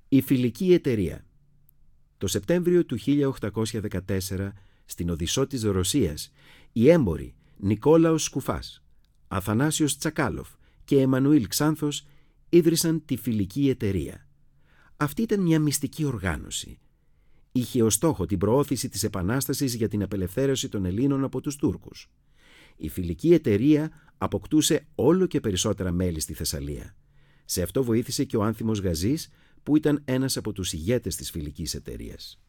Η Φιλική Εταιρεία. Το Σεπτέμβριο του 1814, στην Οδυσσό της Ρωσίας, οι έμποροι Νικόλαος Σκουφάς, Αθανάσιος Τσακάλοφ και Εμμανουήλ Ξάνθος ίδρυσαν τη Φιλική Εταιρεία. Αυτή ήταν μια μυστική οργάνωση. Είχε ως στόχο την προώθηση της Επανάστασης για την απελευθέρωση των Ελλήνων από τους Τούρκους. Η Φιλική Εταιρεία αποκτούσε όλο και περισσότερα μέλη στη Θεσσαλία. Σε αυτό βοήθησε και ο Άνθιμος Γαζής, που ήταν ένας από τους ηγέτες της Φιλικής Εταιρείας.